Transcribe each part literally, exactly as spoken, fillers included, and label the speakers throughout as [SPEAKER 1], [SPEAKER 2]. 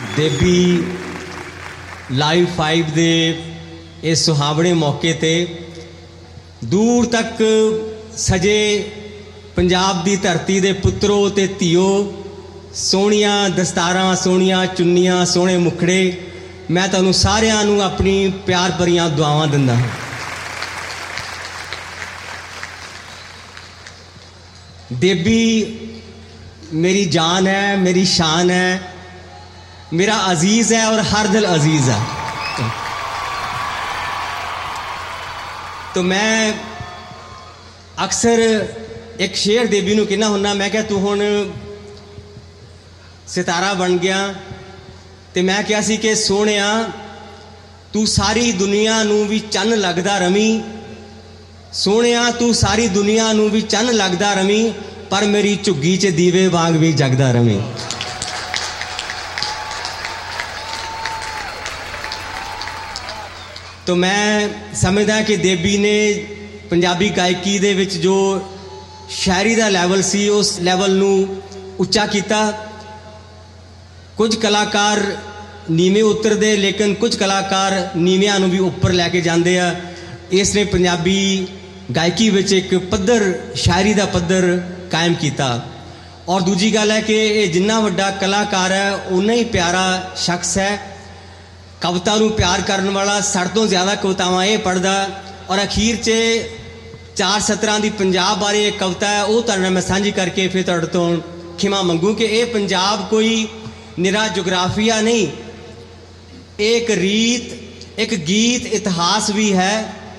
[SPEAKER 1] देवी live five दे इस सुहावने मौके ते दूर तक सजे पंजाब दी धरती दे पुत्रो ते धीओ, सोहणियां दस्तारां, सोहणियां चुन्नियां, सोहणे मुखड़े, मैं तुहानूं सारिआं नूं अपनी प्यार भरियां दुआवां दिंदा हां। देवी मेरी जान है, मेरी शान है, मेरा अजीज है और हर दिल अजीज है। तो मैं अक्सर एक शेर देवी नूं कहना हुन्ना, मैं क्या तू हुण सितारा बन गया, तो मैं क्या सी कि सोहणिया तू सारी दुनिया नूं भी चन्न लगदा रवी, सोहणिया तू सारी दुनिया नूं भी चन्न लगदा रवी, पर मेरी झुग्गी च दीवे वांग भी जगदा रवी। तो मैं समझदा कि देवी ने पंजाबी गायकी दे विच जो शायरी दा लैवल सी उस लैवल नूं उच्चा कीता। कुछ कलाकार नीवें उतरदे, लेकिन कुछ कलाकार नीविआं नूं भी उपर लैके जांदे आ। इसने पंजाबी गायकी विच एक पद्धर, शायरी दा पद्धर कायम किया। और दूजी गल है कि ये जिन्ना वड्डा कलाकार है उन्ना ही प्यारा शख्स है। कविता नूं प्यार करने वाला, सड़ तो ज़्यादा कवितावां ये पढ़दा। और अखीर च चार सतरां दी पंजाब बारे एक कविता है, वो तुहाडे नाल मैं सांझी करके फिर तुहाडे तों खिमा मंगू कि ये पंजाब कोई निरा जोग्राफिया नहीं, एक रीत, एक गीत, इतिहास भी है।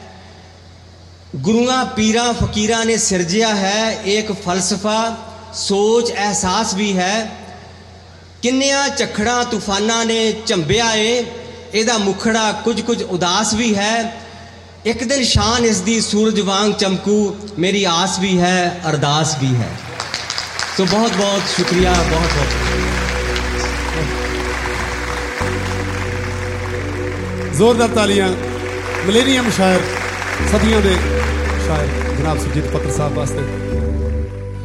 [SPEAKER 1] गुरुआं पीरां फकीरां ने सिरजिया है, एक फलसफा, सोच, एहसास भी है। किन्नियां झखड़ां तूफानां ने झंबिया है, इहदा मुखड़ा कुछ कुछ उदास भी है। एक दिन शान इसदी सूरज वांग चमकू, मेरी आस भी है, अरदास भी है। तो बहुत बहुत शुक्रिया, बहुत बहुत
[SPEAKER 2] जोरदार तालियां मिलेनियम शायर, सदियों के शायर जनाब सुरजीत पत्र साहब वास्ते।